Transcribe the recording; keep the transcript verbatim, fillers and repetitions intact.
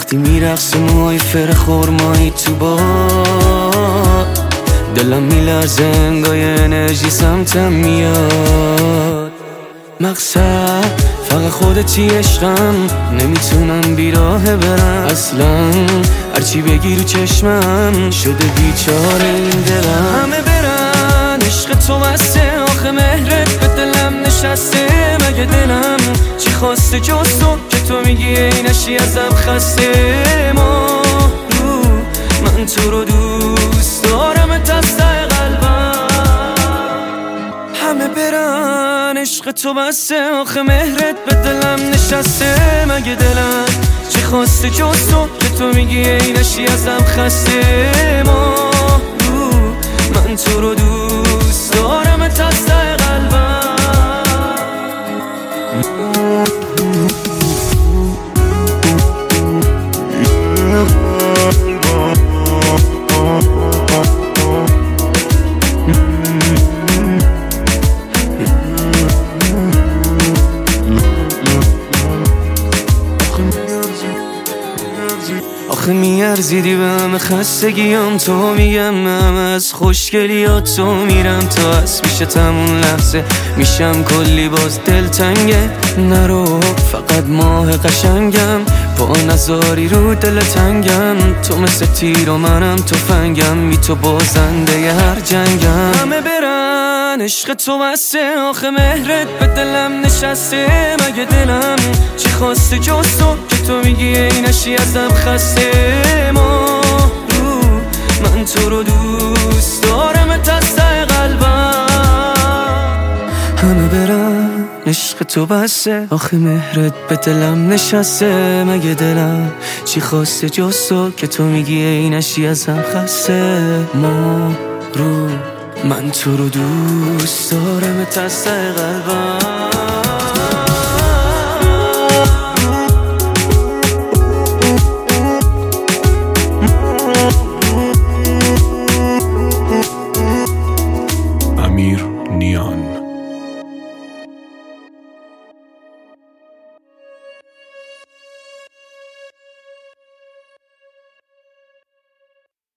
وقتی میرقص موهای فر خورمایی تو باد، دلم میلرزه انگای انرژی سمتم میاد. مقصد فقط خودتی عشقم، نمیتونم بیراه برم اصلا، هرچی بگی رو چشمم شده بیچاره این دلم. همه برن عشق تو بسته، آخه مهرت به دلم نشسته. مگه دلم چی خواسته جز تو که تو میگی اینشی ازم خسته؟ ما رو من تو رو دوست دارم دسته قلبم. همه برن عشق تو بسته، آخه مهرت به دلم نشسته. مگه دلم چی خواسته جز تو که تو میگی اینشی ازم خسته؟ ما رو من تو رو دوست دارم دسته قلبم. آخه میارزیدی به همه خستگیام، تو میگم همه از خوشگلیات تو میرم تا از پیش تمون لحظه میشم کلی باز دلتنگه. نرو فقط ماه قشنگم، با نزاری رو دل تنگم. تو مثل تیر و منم تفنگم، بی تو بازنده ی هر جنگم. همه برن عشق تو بسته، آخه مهرت به دلم نشسته. مگه دلم چی خواسته جز تو که تو میگی اینشی ازم خسته؟ ما رو من تو رو دوست دارم دسته قلبم. همه برن عشق تو بسته، آخه مهرت به دلم نشسته. مگه دلم چی خواسته جز تو که تو میگی اینشی ازم خسته؟ ما رو من تو رو دوست دارم دسته قلبم.